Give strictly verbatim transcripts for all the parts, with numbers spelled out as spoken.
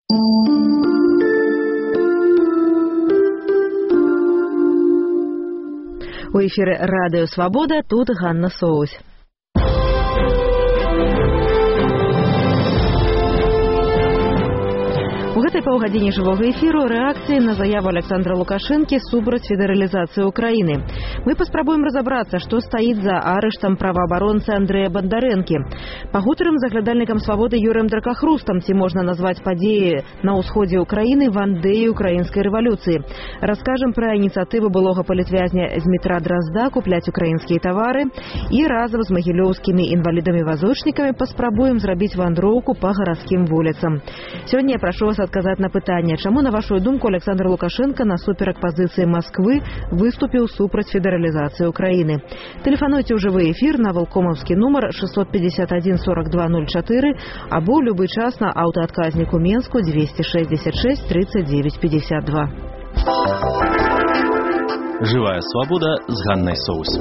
У эфіры Радыё Свабода, тут Ганна Соусь. У гэтай паўгадзіне жывога эфіру рэакцыі на заяву Александра Лукашэнкі супраць федэралізацыі Украіны. Мы паспрабуем разабрацца, што стаіць за арыштам праваабаронцы Андрэя Бандарэнкі. Пагутарым з аглядальнікам Свабоды Юрыем Дракахрустам, ці можна назваць падзеі на ўсходзе Украіны вандэі украінскай рэвалюцыі. Раскажам пра ініцыятыву былога палітвязня Змітра Дразда купляць украінскія тавары і разам з магілёўскімі інвалідамі-вазочнікамі паспрабуем зрабіць вандроўку па гарадскім вуліцам. Сёння я прашу вас адказаць на пытанне, чаму, на вашу думку, Александр Лукашенко насуперак пазіцыі Масквы выступіў супраць федэралізацыі Украіны. Тэлефануйце ў жывы эфір на валкомаўскі нумар шестьсот пятьдесят один сорок два ноль четыре або ў любы час на аўтаадказніку Менску двести шестьдесят шесть тридцать девять пятьдесят два. Живая свобода с Ганной Соусь.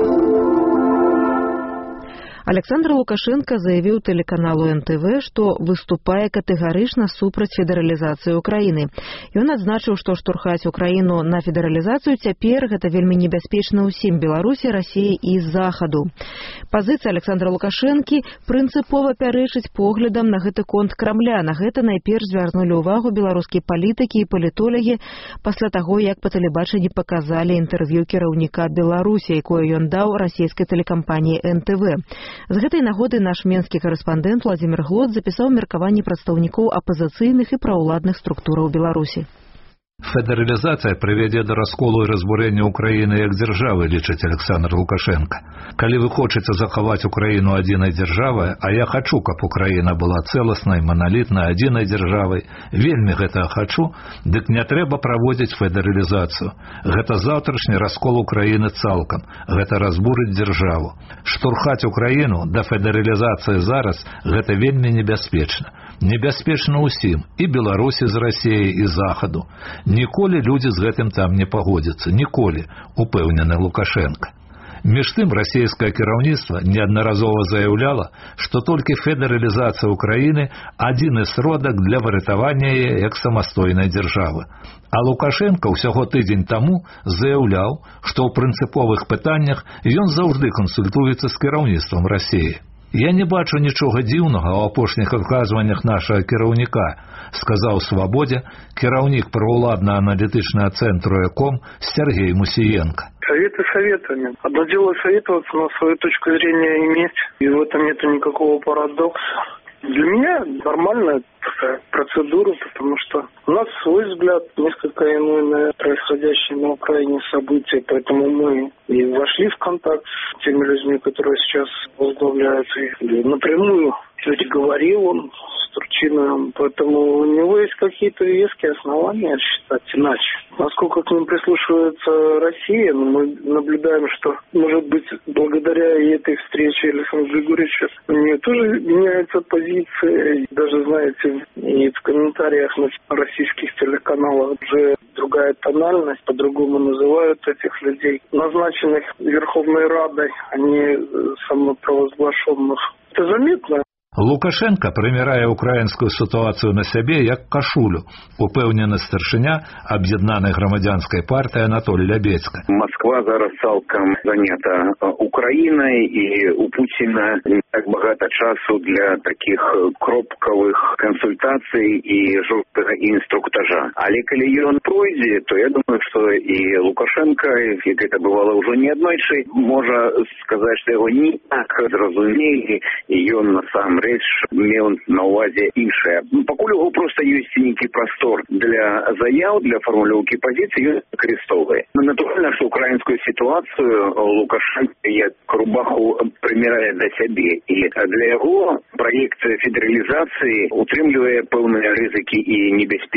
Александр Лукашенко заявіў тэлеканалу эн тэ вэ, што выступае катэгарычна супраць федэралізацыі Украіны. Ён адзначыў, што штурхаць Украіну на федэралізацыю цяпер гэта вельмі небяспечна ўсім Беларусі, Расіі і Захаду. Пазіцыя Александра Лукашэнкі прынцыпова пярэчыць поглядам на гэты конт Крамля. На гэта найперш звярнулі ўвагу беларускія палітыкі і палітолагі пасля таго, як па тэлебачанні паказалі інтэрв'ю кіраўніка Беларусі, якое ён даў расійскай тэлекампаніі эн тэ вэ. З гэтай нагоды наш менскі карэспандэнт Владзімір Глот запісаў меркаванні прадстаўнікоў апазіцыйных і праўладных структураў Беларусі. Федэралізацыя прывядзе да расколу і разбурэння Украіны як дзяржавы, лічыць Александр Лукашенко. Калі вы хочаце захаваць Украіну адзінай дзяржавай, а я хачу, каб Украіна была цэласнай, маналітнай, адзінай дзяржавай, вельмі гэтага хачу, дык не трэба праводзіць федэралізацыю. Гэта заўтрашні раскол Украіны цалкам, гэта разбурыць дзяржаву. Штурхаць Украіну да федэралізацыі зараз гэта вельмі небяспечна. Небяспечна ўсім, і Беларусі з Расіяй, і Захаду. Ніколі людзі з гэтым там не пагодзяцца, ніколі, упэўнены Лукашенко. Між тым, расійскае кіраўніцтва неаднаразова заяўляла, што толькі федэралізацыя Украіны адзіны сродак для выратавання яе як самастойнай дзяржавы. А Лукашенко ўсяго тыдзень таму заяўляў, што ў прынцыповых пытаннях ён заўжды кансультуецца з кіраўніцтвам Расіі. «Я не бачу нічога дзіўнага ў апошніх адказваннях нашага кіраўніка», сказаў Свабодзе кіраўнік праваўладна-аналітычнага цэнтру «Эком» Сергей Мусиенко. Советы советами. Одно дело советоваться, но свою точку зрения иметь, и в этом нет никакого парадокса. Для меня нормальная такая процедура, потому что у нас свой взгляд, несколько иной на происходящие на Украине события, поэтому мы и вошли в контакт с теми людьми, которые сейчас возглавляют их. Напрямую говорил он с Турчиновым, поэтому у него есть какие-то веские основания считать иначе. Насколько к ним прислушивается Россия, мы наблюдаем, что, может быть, благодаря этой встрече Александра Григорьевича у нее тоже меняется позиция. Даже, знаете, и в комментариях на российских телеканалах уже другая тональность, по-другому называют этих людей, назначенных Верховной Радой, а не самопровозглашенных. Это заметно. Лукашенко прымірае украінскую сітуацыю на сябе як кашулю, упэўнены старшыня аб'яднанай грамадзянскай партыі Анатолій Лябецька. Москва зараз цалкам занята Украінай, і у Пуціна не так багата часу для такіх кропкавых кансультацый і жорсткага інструктажа. Але калі ён пройдзе, то я думаю, што і Лукашенко, як гэта бывала ўжо не аднойчы, можа сказаць, што яго не так зразумелі, і ён насамрэч рэч меў на ўвазе іншае. Пакуль у яго проста ёсць нейкі прастор для заяў, для фармулёўкі пазіцый, ён выкарыстоўвае. Натуральна, што украінскую сітуацыю Лукашенко як рубаху прымірае да сябе, і для яго праект федэралізацыі утрымлівае пэўныя рызыкі і небяспеку.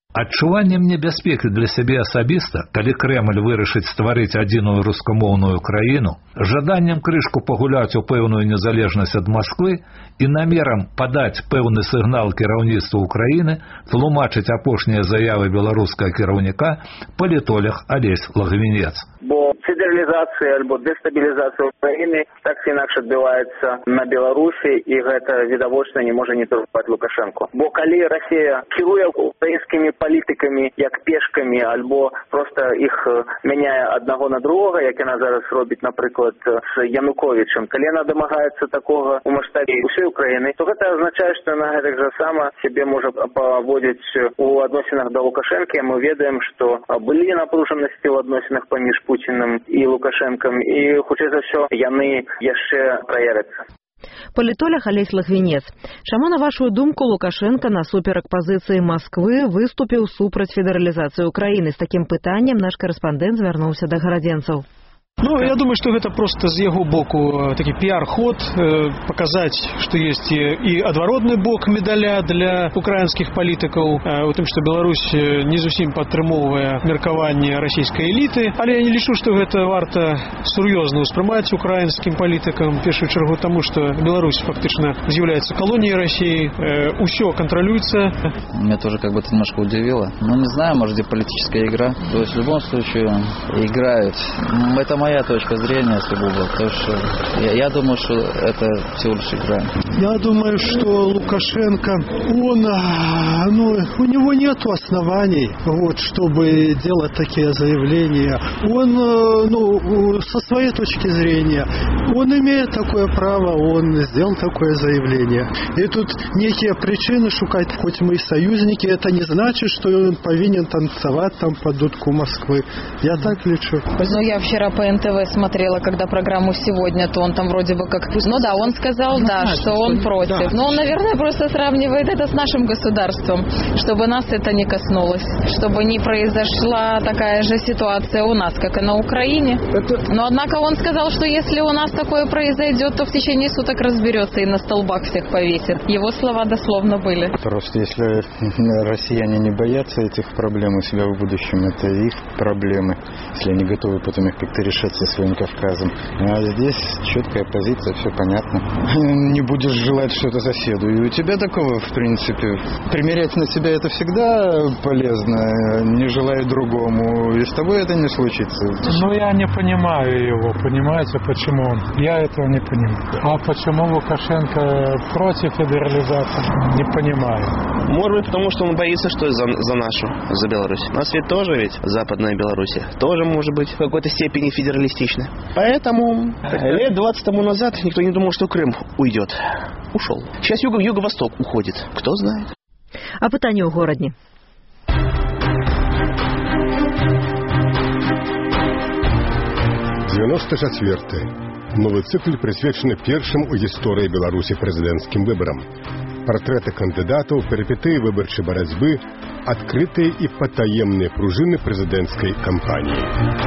Адчуваннем небяспекі для сябе асабіста, калі Крэмль вырашыць стварыць адзіную рускамоўную краіну, жаданнем крышку пагуляць у пэўную незалежнасць ад Масквы і намерам падаць пэўны сігнал кіраўніцтву Украіны, тлумачыць апошнія заявы беларускага кіраўніка палітолог Алесь Лагвінец. Бо федералізацыя альбо дэстабілізацыя Украіны так ці інакш адбіваецца на Беларусі, і гэта відавочна не можа не турбаваць Лукашэнку. Бо калі Расія кіруе украінскімі палітыкамі як пешкамі, альбо проста іх мяняе аднаго на другога, як яна зараз робіць, напрыклад, з Януковічем, калі яна дамагаецца такога ў маштабе ўсёй Украіны, то гэта азначае, што яна гэтак жа сама сябе можа паводзіць у адносінах да Лукашэнкі. Мы ведаем, што былі напружанасці ў адносінах паміж Пуціным і Лукашэнкам, і, хутчэй за ўсё, яны яшчэ праявяцца. Палітолог Алесь Лагвінец. Чаму, на вашу думку, Лукашенко насуперак пазіцыі Масквы выступіў супраць федералізацыі Украіны? З такім пытаннем наш карэспандэнт звярнуўся да гарадзенцаў. Ну, я думаю, что это просто с его боку такой пиар-ход, э, показать, что есть и, и отворотный бок медаля для украинских политиков, э, о том, что Беларусь не зусім падтрымоўвае меркаванне российской элиты. Але я не лічу, что это варто сур'ёзна ўспрымаць украинским политикам, в первую чергу тому, что Беларусь фактично является колонией России, э, усё контролируется. Меня тоже как бы это немножко удивило. Ну, не знаю, может, где политическая игра. То есть, в любом случае, играют. Это моя точка зрения, сугубо, потому что я, я думаю, что это всего лишь игра. Я думаю, что Лукашенко, он, ну, у него нет оснований, вот, чтобы делать такие заявления. Он, ну, со своей точки зрения, он имеет такое право, он сделал такое заявление. И тут некие причины шукать, хоть мы и союзники, это не значит, что он повинен танцевать там под дудку Москвы. Я так лечу. Ну, я вчера по эн тэ вэ смотрела, когда программу «Сегодня», то он там вроде бы как... Ну да, он сказал, да, что он против. Да. Но он, наверное, просто сравнивает это с нашим государством, чтобы нас это не коснулось, чтобы не произошла такая же ситуация у нас, как и на Украине. Это... Но, однако, он сказал, что если у нас такое произойдет, то в течение суток разберется и на столбах всех повесит. Его слова дословно были. Просто если россияне не боятся этих проблем у себя в будущем, это их проблемы, если они готовы потом их как-то решать со своим Кавказом. А здесь четкая позиция, все понятно. Не будешь желать что-то соседу. И у тебя такого, в принципе, примерять на себя это всегда полезно, не желая другому. И с тобой это не случится. Ну, я не понимаю его, понимаете, почему он? Я этого не понимаю. А почему Лукашенко против федерализации? Не понимаю. Может быть, потому что он боится, что за, за нашу, за Беларусь. У нас ведь тоже ведь Западная Белоруссия тоже может быть в какой-то степени федералистична. Поэтому лет двадцать тому назад никто не думал, что Крым уйдет. Ушел. Сейчас юго, юго-восток уходит. Кто знает. А пытанне ў горадні. девяносто четвёрты. Новый цикл присвечаны першым у гісторыі Беларусі прэзідэнцкім выбарам. Партрэты кандыдатаў, перыпетыі выбарчай барацьбы, адкрытыя і патаемныя пружыны прэзідэнцкай кампаніі.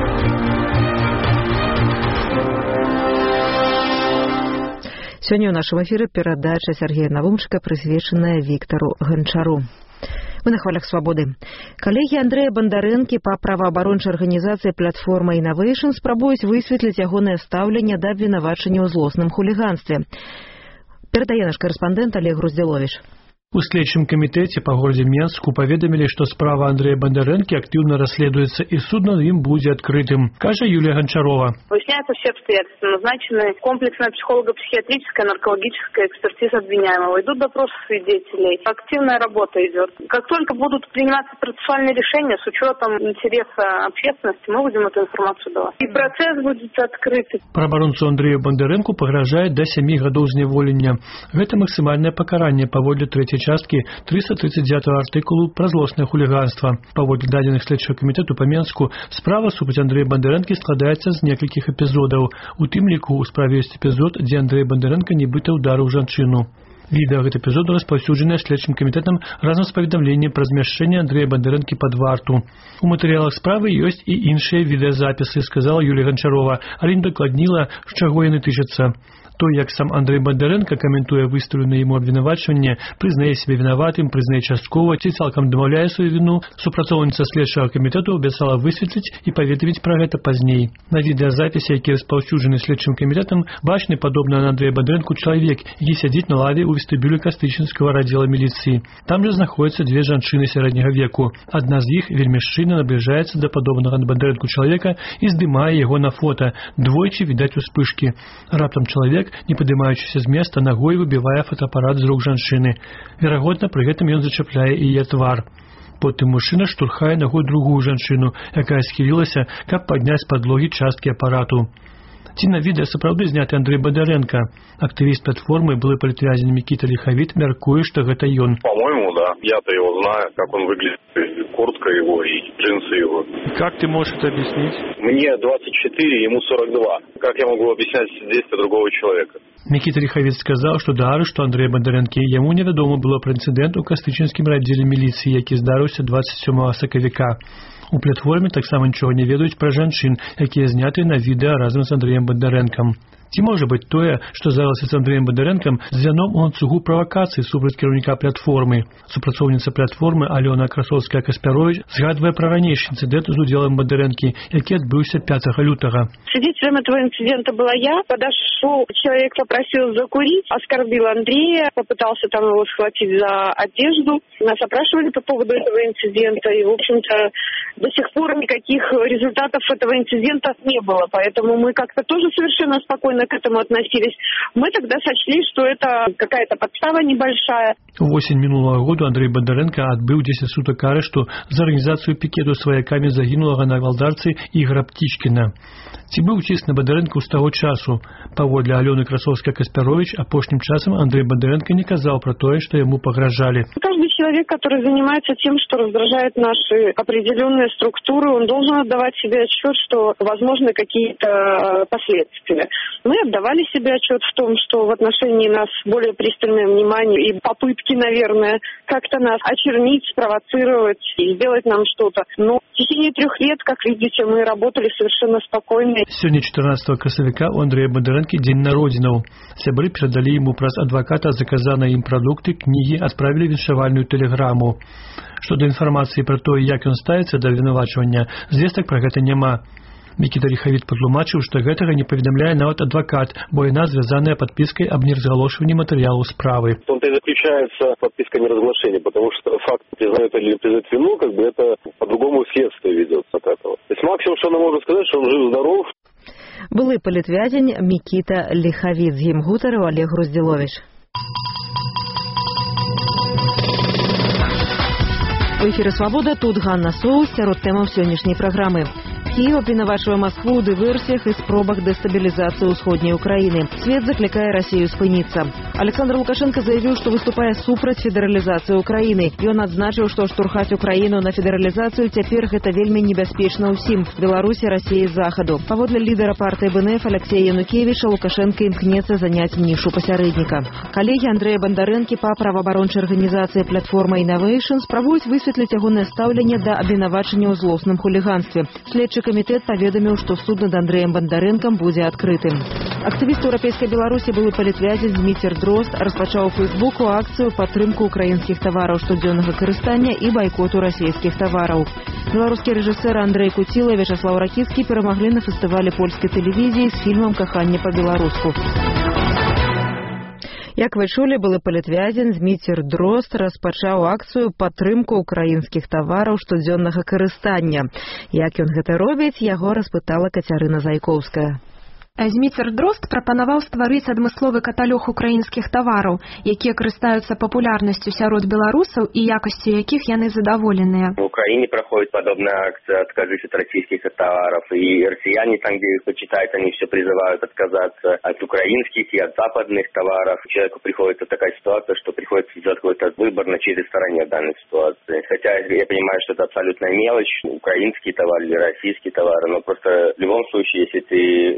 Сёння ў нашым эфіры перадача Сергея Навумчыка, прысвечаная Віктару Ганчару. Мы на хвалях свабоды. Калегі Андрэя Бандарэнкі па праваабарончай арганізацыі «Платформа Innovation» спрабуюць высветліць ягонае стаўленне да абвінавачання ў злосным хуліганстве. Перадае наш карэспандэнт Олег Груздзіловіч. У следчым камітэце па горадзе Менску паведамілі, што справа Андрэя Бандарэнкі актыўна расследуецца і суд над ім будзе адкрытым, кажа Юлія Гончарова. Выясняются все обстоятельства. Назначена комплексная психолого-психиатрическая наркологическая экспертиза обвиняемого. Идут допросы свидетелей. Активная работа идет. Как только будут приниматься процессуальные решения с учетом интереса общественности, мы будем эту информацию давать. И процесс будет открытый. Праабаронцу Андрэю Бандарэнку пагражае да сямі гадоў зняволення. Гэта максімальнае пакаранне паводле трэцяй часткі трыста тридцать девятого артыкулу пра злоснае хуліганства. Паводле дадзеных следчага камітэту па Менску, справа супраць Андрэя Бандарэнкі складаецца з некалькіх эпізодаў. У тым ліку ў справе ёсць эпізод, дзе Андрэй Бандарэнка нібыта ўдарыў жанчыну. Відэа гэты эпізоду распаўсюджанае следчым камітэтам разам з паведамленнем пра змяшчэнне Андрэя Бандарэнкі пад варту. У матэрыялах справы ёсць і іншыя відэазапісы, сказала Юлія Ганчарова, але не дакладніла, з чаго яны тычацца. То, як сам Андрей Бондаренко, каментуя выстаўленае яму абвінавачванне, прызнае сябе вінаватым, прызнае часткова ці цалкам дамаўляе сваю віну, супрацоўніца следчага камітэту абяцала высветліць і паведаміць пра гэта пазней. На відэазапісе, які распаўсюджаны следчым камітэтам, бачны падобна на Андрэя Бондаренку чалавек, які сядзіць на лаве ў вестыбюлі Кастычынскага раддзела міліцыі. Там жа знаходзяцца дзве жанчыны сярэдняга веку. Адна з іх вельмі шчыльна набліжаецца да падобнага на Бондаренку чалавека і здымае яго на фота. Двойчы відаць успышкі. Раптам чалавек, не падымаючыся з места, нагой выбівае фотоапарат з рук жанчыны. Верагодна, пры гэтым ён зачапляе яе твар. Потым мужчына штурхае нагой другую жанчыну, якая схілілася, каб падняць з падлогі часткі апарату. Ці на відэа сапраўды зняты Андрей Бондаренко. Актывіст платформы, былы палітвязень Микита Лиховит, мяркуе, што гэта ён. По-моему, да. Я-то его знаю, как он выглядит. Куртка его и джинсы его. Как ты можешь это объяснить? Мне двадцать четыре, ему сорок два. Как я могу объяснять действия другого человека? Микита Лиховит сказал, что да арышту Андрэя Бондарэнкі яму невядома было пра інцыдэнт у Кастычынскім раддзеле міліцыі, які здарыўся двадцать сёмага сакавіка. У платформе таксама нічога не ведаюць пра жанчын, якія знятыя на відэа разам з Андрэем Бондарэнкам. Ці можа быць тое, што здарылася з Андрэем Бондарэнкам, звяном у ланцугу правакацыі супраць кіраўніка платформы. Супрацоўніца платформы Алёна Красовская-Каспярович згадвае пра ранейшы інцыдэнт з удзелам Бондарэнкі, які адбыўся пятага лютага. Свидетелем этого инцидента была я. Подошел человек, попросил закурить, оскорбил Андрея, попытался там его схватить за одежду. Нас опрашивали по поводу этого инцидента, и, в общем-то, до сих пор никаких результатов этого инцидента не было. Поэтому мы как-то тоже совершенно спокойно к этому относились. Мы тогда сочли, что это какая-то подстава небольшая. В осень минулого года Андрей Бондаренко отбыл десять суток арешту за организацию пикету с вояками загинулого на Валдарцы Игоря Птичкина. Ці быў ціск на Бондаренко з таго часу. Паводле Алёны Красовская-Каспярович, апошнім часам Андрей Бондаренко не казаў про то, что ему погрожали. Каждый человек, который занимается тем, что раздражает наши определенные структуры, он должен отдавать себе отчет, что возможны какие-то последствия. Мы отдавали себе отчет в том, что в отношении нас более пристальное внимание и попытки, наверное, как-то нас очернить, спровоцировать и сделать нам что-то. Но в течение трех лет, как видите, мы работали совершенно спокойно. Сёння чатырнаццатага красавіка у Андрэя Бондарэнкі дзень народзінаў. Сябры перадалі яму праз адваката заказаныя ім прадукты, кнігі, адправілі віншавальную тэлеграму. Што да інфармацыі пра тое, як ён ставіцца да абвінавачвання, звестак пра гэта няма. Микита Лиховит патлумачыў, што гэтага не паведамляе нават адвакат, бо яна звязаная падпіскай аб неразгалошванні матэрыялу справы. В том-то и заключается подписка о неразглашении, потому что факт признает или признает вину, как бы это по-другому следствие ведется от этого. То есть максимум, что она может сказать, что он жив-здоров. Былы палітвязень Микита Лиховит, з ім гутарыў Олег Груздзіловіч. У эфіры «Свабода», тут Ганна Соус, сярод тэмаў сённяшняй праграмы. Киев обвинувачивая Москву в диверсиях и спробах дестабилизации Усходней Украины. Свет закликая Россию спыниться. Александр Лукашенко заявил, что выступая супроть федерализации Украины. И он отзначил, что штурхать Украину на федерализацию теперь это вельми небяспечна усім. В Беларуси, России и Заходу. Поводле лидера партии БНФ Алексея Янукевича Лукашенко імкнецца занять нишу посередника. Коллеги Андрея Бондаренки по правоабарончай организации «Платформа Innovation» спробуют высветлить ягонае стаўленне да абвінавачання ў злосным хулиганстве. Следчы комитет паведаміў, што суд над Андреем Бондаренком будзе адкрытым. Актывіст Еўрапейскай Беларусі, былы палітвязень Дміцер Дрозд, распачаў у Фейсбуку акцыю падтрымку украінскіх тавараў штодзённага карыстання і байкоту расійскіх тавараў. Беларускі рэжысэр Андрэй Куціла і Вячаслаў Ракіцкі перамаглі на фестывалі польскай тэлевізіі з фільмам «Каханне па-беларуску». Як вы чулі, былы палітвязень Дміцер Дрозд распачаў акцыю падтрымку украінскіх тавараў штодзённага карыстання. Як ён гэта робіць, яго распытала Кацярына Зайкоўская. Дміцер Дрозд прапанаваў стварыць адмысловы каталог украінскіх тавараў, якія карыстаюцца папулярнасцю сярод беларусаў і якасцю якіх яны задаволеныя. В Украине проходит подобная акция «Откажись от российских товаров», и россияне там, где их почитают, они все призывают отказаться от украинских и от западных товаров. Человеку приходится такая ситуация, что приходится сделать какой-то выбор, на чьей стороне в данной ситуации. Хотя я понимаю, что это абсолютная мелочь, украинский товар или российский товар, но просто в любом случае, если ты покупаешь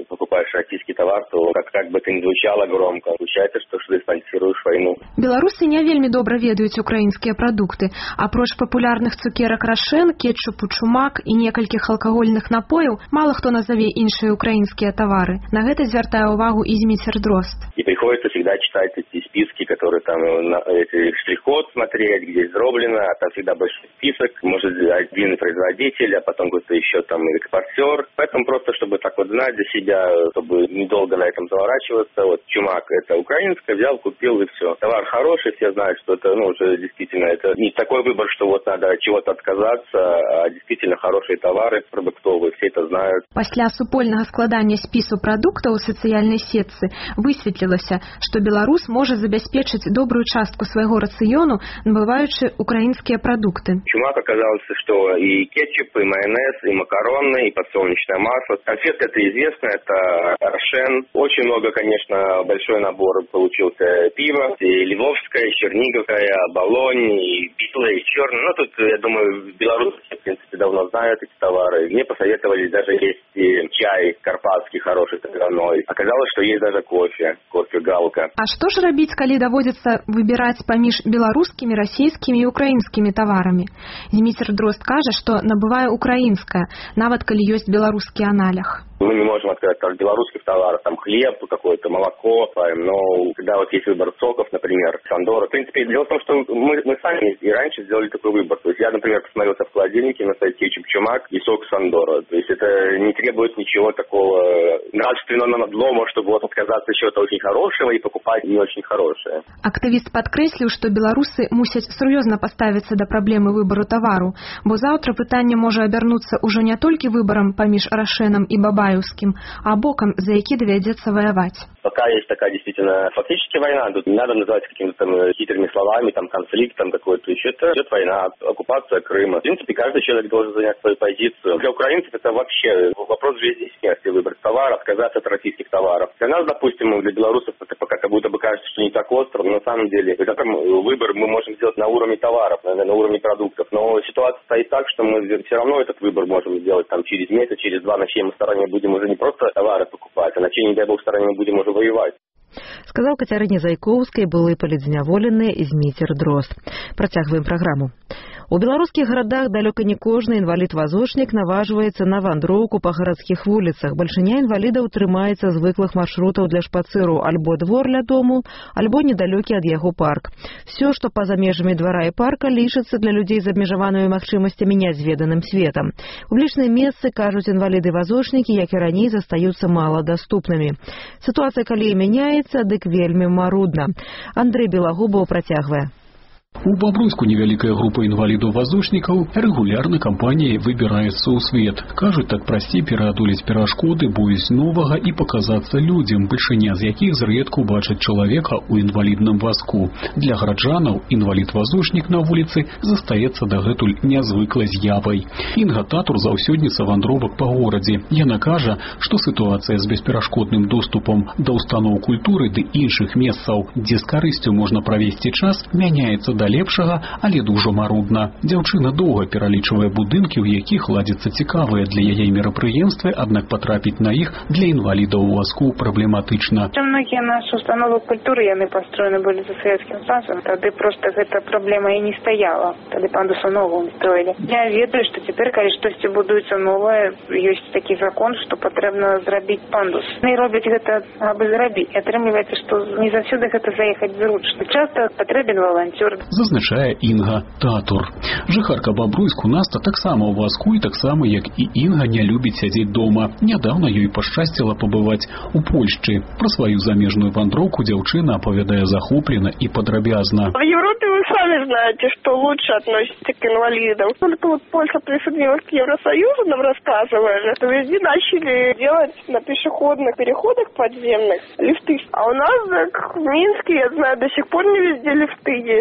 покупаешь российский товар, то как, как бы это ни звучало громко, получается, что ты спонсируешь войну. Беларусы не вельмі добра ведаюць украінскія прадукты. Апроч папулярных цукерак Рошен, кетчупу Чумак і некалькіх алкагольных напояў, мала хто назаве іншыя украінскія тавары. На гэта звяртае ўвагу і Зміцер Дрозд. И приходится всегда читать эти списки, которые там, на, эти штрих-код смотреть, где сделано, а там всегда большой список, может один производитель, а потом какой-то еще там экспортер. Поэтому просто, чтобы так вот знать для себя, чтобы недолго на этом заворачиваться, вот Чумак это украинское, взял, купил и все. Товар хороший, все знают, что это, ну, уже действительно, это не такой выбор, что вот надо от чего-то отказаться, а действительно хорошие товары продуктовые, все это знают. Пасля супольнага складання спісу прадуктаў у сацыяльнай сетцы высветлілася, што беларус можа забяспечыць добрую частку свайго рацыёну, набываючы украінскія прадукты. Чумак оказалось, что и кетчуп, и майонез, и макароны, и подсолнечное масло. Конфетка это известно, это Рошен. Очень много, конечно, большой набор получился пива. И Львовское, и Черниговское, Оболонь, и белое, и черное. Ну, тут, я думаю, белорусы, в принципе, давно знают эти товары. Мне посоветовали, даже есть и чай карпатский хороший, травяной. Оказалось, что есть даже кофе, кофе Галка. А што ж рабіць, калі даводзіцца выбіраць паміж беларускімі, расійскімі і украінскімі таварамі? Зміцер Дрозд кажа, што набывае украінскае, нават калі ёсць беларускі аналог. Мы не можем отказать от белорусских товаров, там хлеб какой-то, молоко, но когда вот есть выбор соков, например, Сандора. В принципе, дело в том, что мы, мы сами и раньше сделали такой выбор. То есть я, например, посмотрелся в холодильнике на сайте кетчуп Чумак и сок Сандора. То есть это не требует ничего такого нравственного надлома, чтобы вот отказаться от чего-то очень хорошего и покупать не очень хорошее. Актывіст падкрэсліў, што беларусы мусяць сур'ёзна паставіцца да праблемы выбару тавару, бо заўтра пытанне можа абярнуцца ўжо не толькі выбарам паміж Рошенам і Бабай, а боком, за які доведется воевать. Пока есть такая действительно фактически война, тут не надо называть какими-то там хитрыми словами, там конфликт, там какой-то еще. Это идет война, оккупация Крыма. В принципе, каждый человек должен занять свою позицию. Для украинцев это вообще вопрос жизни и смерти. Выбрать товар, отказаться от российских товаров. Для нас, допустим, для белорусов это пока как будто бы кажется, что не так остро, но на самом деле это там выбор мы можем сделать на уровне товаров, наверное, на уровне продуктов. Но ситуация стоит так, что мы все равно этот выбор можем сделать там через месяц, через два, на чьей мы стороне будем уже не просто товары покупать, а на чьей, не дай бог, стороне мы будем уже воевать. Сказал Кацярыне Зайковскай былы палітзняволены Зміцер Дрозд. Працягваем праграму. У беларускіх гарадах далёка не кожны інвалід-вазочнік наважваецца на вандроўку па гарадскіх вуліцах. Бальшыня інвалідаў трымаецца звыклых маршрутаў для шпацыру альбо двор ля дому, альбо недалёкі ад яго парк. Всё, што па-за межамі двара і парка, лічыцца для людзей з абмежаванымі магчымасцямі нязведаным светам. Публічныя месцы, кажуць інваліды-вазочнікі, як і раней, застаюцца маладаступнымі. Сітуацыя, калі і мяняецца, дык вельмі марудна. Андрэй Белагубаў працягвае. У Бобруйску невялікая група інвалідаў-вазочнікаў рэгулярна кампаніяй выбіраецца ў свет. Кажуць, так прасцей пераадолець перашкоды, боязь новага і паказацца людзям, бальшыня з якіх зрэдку бачаць чалавека ў інвалідным вазку. Для гараджанаў інвалід-вазочнік на вуліцы застаецца дагэтуль нязвыклай з'явай. Інга Татур заўсёдніца вандровак па горадзе. Яна кажа, што сітуацыя з бесперашкодным доступам да ўстаноў культуры ды іншых месцаў, дзе з карысцю можна правесці час, мяняецца да лепшага, але дужа марудна. Дзяўчына доўга пералічвае будынкі, у якіх ладзяцца цікавыя для яе мерапрыемствы, аднак потрапіць на іх для інвалідаў у вазку праблематычна. Многія наши установы культуры, яны построены былі за Савецкім Союзам, тады просто гэта праблема і не стаяла. Тады пандусу новую строілі. Я ведаю, што цяпер, калі штосьці будуецца новае, ёсць такі закон, што патрэбна зрабіць пандус. І робяць гэта, абы зрабіць. Атрымліваецца, што не заўсёды гэта заехаць зручна. Часта патрэбен валанцёр. Зазначае Інга Татур. Жыхарка Бабруйску Наста таксама ў вазку і таксама, як і Інга, не любіць сядзець дома. Нядаўна ёй пашчасціла пабываць у Польшчы. Пра сваю замежную вандроўку дзяўчына апавядае захоплена і падрабязна. В Европе вы сами знаете, что лучше относится к инвалидам. Только вот Польша присоединилась к Евросоюзу, нам рассказывали, что везде начали делать на пешеходных переходах подземных лифты. А у нас так, в Минске, я знаю, до сих пор не везде лифты есть. Про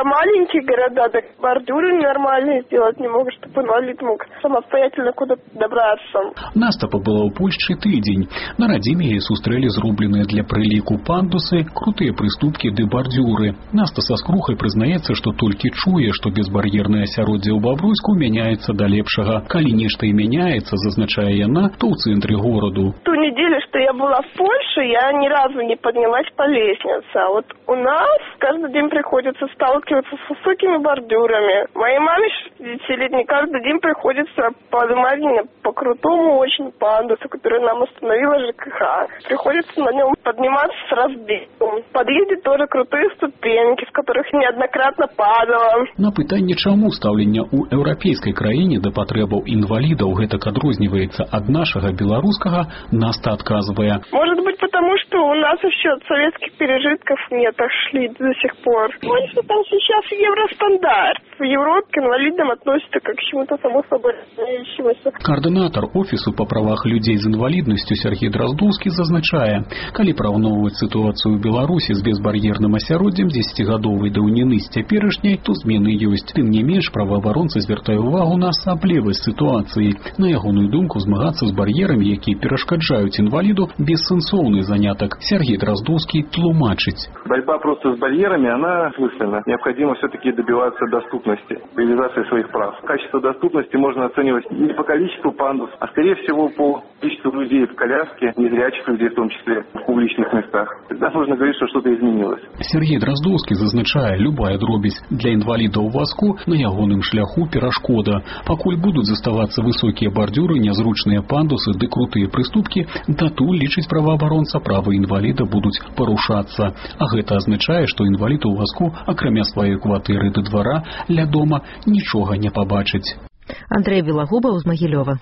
маленькие города, так бордюры нормальные сделать не могут, чтобы инвалид мог самостоятельно куда-то добраться. Наста побыла ў Польшчы тыдзень. На радзіме яе сустрэлі зробленыя для прыліку пандусы, крутыя прыступкі ды бардзюры. Наста са скрухай прызнаецца, што толькі чуе, што безбар'ернае асяроддзе ў Бабруйску мяняецца да лепшага. Калі нешта і мяняецца, зазначае яна, то ў цэнтры гораду. Ту неделю, что я была в Польше, я ни разу не поднялась по лестнице. А вот у нас каждый день приходится сталкиваться с высокими бордюрами. Моей маме шестидесятилетней каждый день приходится поднимать меня по крутому очень пандусу, который нам установила ЖКХ. Приходится на нем подниматься с разбегом. В подъезде тоже крутые ступеньки, с которых неоднократно падала. На пытанне, чаму стаўленне ў еўрапейскай краіне да патрэбаў інвалідаў гэтак адрозніваецца ад нашага беларускага, Наста адказвае. Может быть, потому что у нас еще от советских пережитков не отошли до сих пор. Потому что там сейчас евростандарт. В Европе к инвалидам относятся как к чему-то само собой разумеющемуся. Координатор офісу па правах людзей з інваліднасцю Сергей Дроздоўскі зазначае, калі параўноўваць сітуацыю ў Беларусі з безбар'ерным асяроддзем дзесяцігадовай даўніны з цяперашняй, то змены ёсць. Тым не менш, праваабаронца звяртае ўвагу на асаблівасць сітуацыі. На ягоную думку, змагацца з бар'ерамі, якія перашкаджаюць инвалиду, бессенсовный заняток. Сергей Дроздоўский тлумачить. Борьба просто с барьерами, она смысленна. Необходимо все-таки добиваться доступности, реализации своих прав. Качество доступности можно оценивать не по количеству пандус, а скорее всего по количеству людей в коляске, незрячих людей в том числе, в публичных местах. Тогда можно говорить, что что-то изменилось. Сергей Дроздоўскі зазначае, любая дробязь для инвалида ў вазку на ягоным шляху перашкода. Пакуль будуць заставацца высокія бардзюры, нязручныя пандусы ды крутыя прыступкі, датуль, лічыць праваабаронца, правы інваліда будуць парушацца. А гэта азначае, што інвалід у вазку, акрамя сваёй кватэры ды двара, ля дома нічога не пабачыць. Андрей Белагубаў з Магілёва.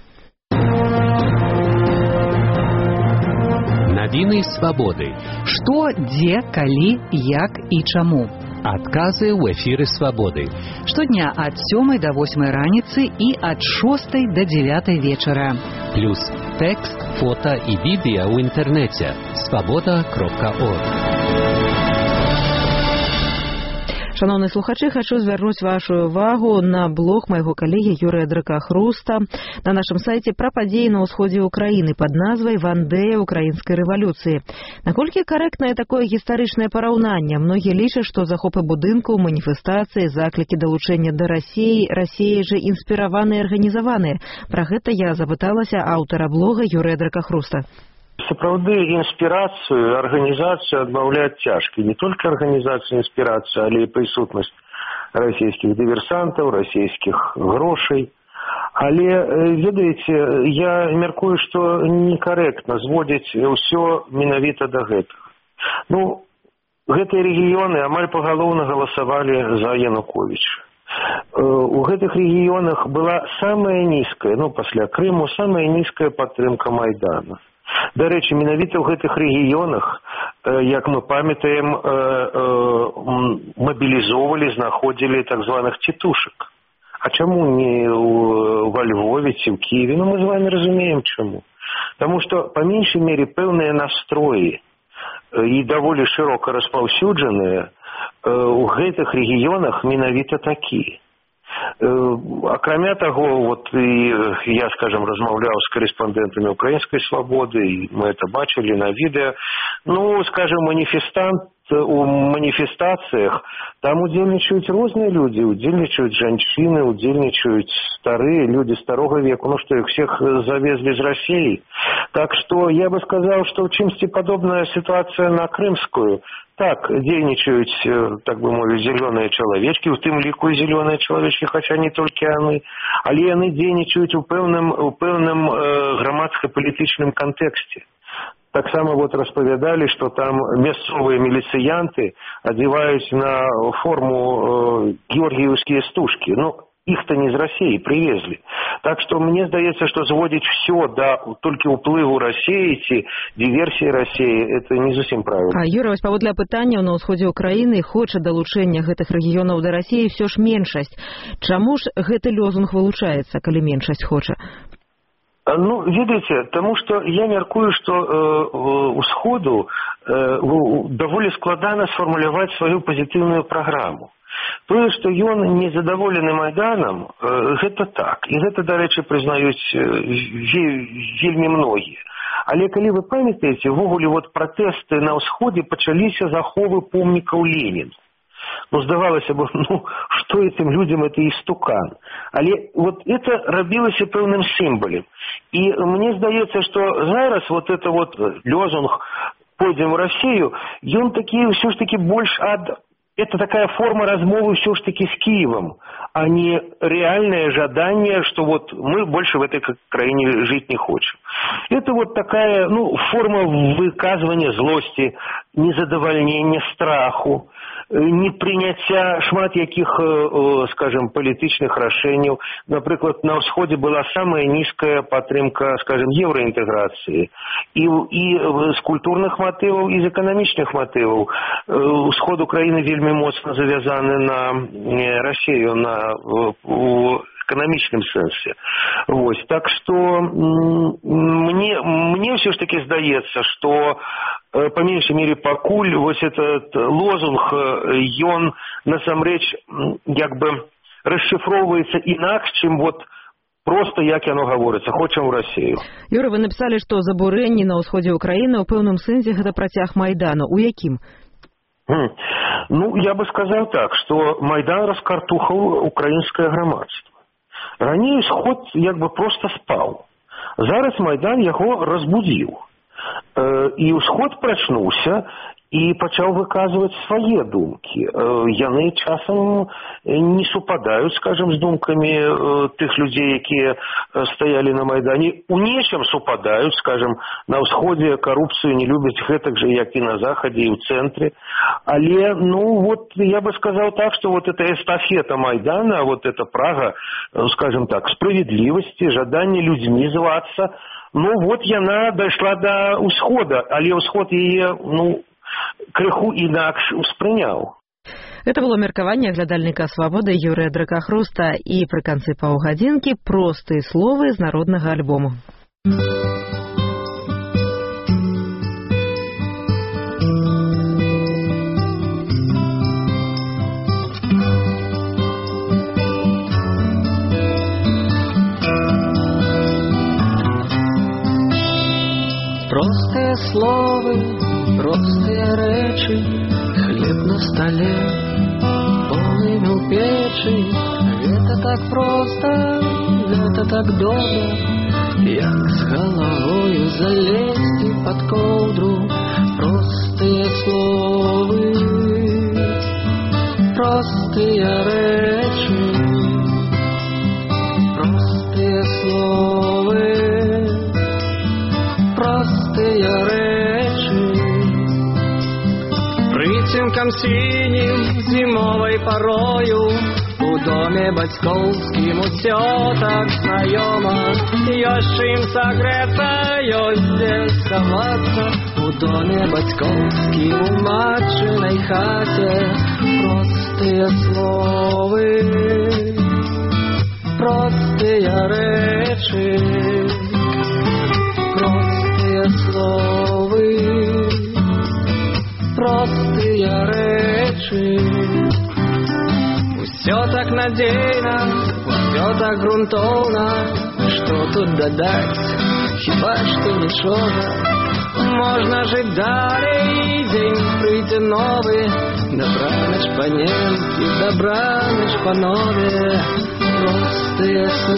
Навіны свабоды. Што, дзе, калі, як і чаму. Адказы ў эфіры свабоды. Штодня ад сёмай да восьмай раніцы і ад шостай да дзявятай вечара. Плюс тэкст, фота і відэа ў інтэрнэце. свабода кропка орг. Шановні слухачі, хочу звярнуць вашу увагу на блог майго калегі Юрыя Дракахруста на нашым сайце пра падзеі на ўсходзе Украіны пад назвай «Вандея украінскай рэвалюцыі». Наколькі карэктнае такое гістарычнае параўнанне? Многія лічаць, што захопы будынкаў, маніфестацыі, заклікі далучэння да Расіі, Расіяй жа інспіраваныя і арганізаваныя. Пра гэта я запыталася аўтара блога Юрыя Дракахруста. Сапраўды інспірацыю, арганізацыю адмаўляць цяжка. Не толькі арганізацыю інспірацыю, але і прысутнасць расійскіх дыверсантаў, расійскіх грошай. Але, ведаеце, я мяркую, што некарэктна зводзіць ўсё менавіта да гэтага. Ну, гэтыя рэгіёны амаль пагалоўна галасавалі за Януковіча. У гэтых рэгіёнах была самая нізкая, ну, пасля Крыму, самая нізкая падтрымка Майдана. Дарэчы, менавіта ў гэтых рэгіёнах, як мы памятаем, мабілізоўвалі, знаходзілі так званых цітушак. А чаму не во Львове ці ў Киеве? Ну, мы з вами разумеем, чаму. Таму што, па меншай мере, пэўныя настроі і даволі шырока распаўсюджаныя у гэтых рэгіёнах менавіта такія. Акрамя таго, вот і я, скажем, размаўляў з корэспандэнтамі украінскай свабоды, і мы это бачылі на відэа. Ну, скажем, маніфестант у маніфестацыях там удзельнічаюць розныя людзі, удзельнічаюць жанчыны, удзельнічаюць старыя людзі старога веку, ну што іх всех завезли з Расіі. Так што я бы сказаў, што ў чымсьці падобная сітуацыя на крымскую. Так, дзейнічаюць, так бы мовіць, зялёныя чалавечкі, у тым ліку і зялёныя чалавечкі, хаця не толькі яны, але яны дзейнічаюць у пэўным, у пэўным э, грамадска-палітычным кантэксце. Таксама вот распавядалі, што там мясцовыя міліцыянты адзяваюць на форму э, георгіеўскія стужкі. Ну, іх-то не з Расіі привезли. Так што мне здаецца, што зводзіць все да толькі ўплыву Расіі ці дыверсіі Расіі, это не зусім правильно. А Юра, вось паводле пытанняў на ўсходзе Украіны хоча далучэння гэтых рэгіёнаў да Расіі ўсё ж меншасць. Чаму ж гэты лозунг вылучаецца, калі меншасць хоча? Ну, ведаеце, таму што я мяркую, што э, ўсходу э, даволі складана сфармуляваць сваю пазітыўную праграму. Тое, што ён незадаволены Майданам, гэта так. І гэта, дарэчы, прызнаюць вельмі многія. Але калі вы памятаеце, ввогуле вот пратэсты на ўсходзе пачаліся з аховы помнікаў Леніну. Ну, здавалася бы, ну, што этим людям это істукан. Але вот это рабілася пэўным сімвалем. І мне здаецца, што зараз вот это вот лозунг «Пойдем в Россию», ён такі ўсё ж таки больш ад... Это такая форма размовы все ж таки с Киевом, а не реальное жадание, что вот мы больше в этой краине жить не хотим. Это вот такая, ну, форма выказывания злости, незадовольнения, страху, непрыняцця шмат якіх, скажем, палітычных рашэнняў. Напрыклад, на ўсходзе была самая нізкая падтрымка, скажем, еўраінтэграцыі. І, і з культурных матываў, і з эканамічных матываў. Усход Украіны вельмі моцна завязаны на Расію, на у эканамічным сэнсе. Вось. Так што мне, мне ўсё ж таки здаецца, што по меньшей мере пакуль вось этот лозунг, ён насамрэч як бы расшифроўваецца інакш, чым вот просто як яно гаворыцца, хочам у Расію. Юра, вы написали, што забурэнні на ўсходзе Украіны ў пэўным сэнсе гэта працяг Майдану. У якім? Ну, я бы сказал так, что Майдан раскартухал украинское громадство. Ранее сход як бы просто спал. Зараз Майдан яго разбудил. І ўсход прачнуўся і пачаў выказваць свае думкі. Яны часам не супадаюць, скажем, з думкамі тых людзей, якія стаялі на Майдане. У нечым супадаюць, скажем, на ўсходзе карупцыю не любяць гэтак же, як і на захадзе, і ў цэнтры. Але, ну, вот я бы сказал так, что вот эта эстафета Майдана, вот эта прага, скажем так, справедливости, жаданне людьми звацца, ну, вот яна дайшла до ўсхода, але ўсход яе, ну, крыху інакш успрыняў. Это было меркаванне глядальніка «Свабоды» Юрыя Дракахруста. І пры канцы паўгадзінкі простыя словы з народнага альбому. Простые словы, простые речи, хлеб на столе, полымя ў печи. Это так просто, это так добра, як с головою залезть под ковдру. Простые словы, простые речи, простые словы, простые речи. Прыцемкам синим зимовой порою у доме бацькоўскім усё так знаёма. Ёсць чым сагрэцца, ёсць дзе схавацца. У доме бацькоўскім у матчынай хаце. Простыя словы, простыя рэчы, простые словы, простые речи. Усё так надзейна, усё так грунтоўна. Што тут дадаць? Хіба што нічога. Можна жыць далей, дзень прыйдзе новы. Добраноч, паненкі, добраноч, панове. Простые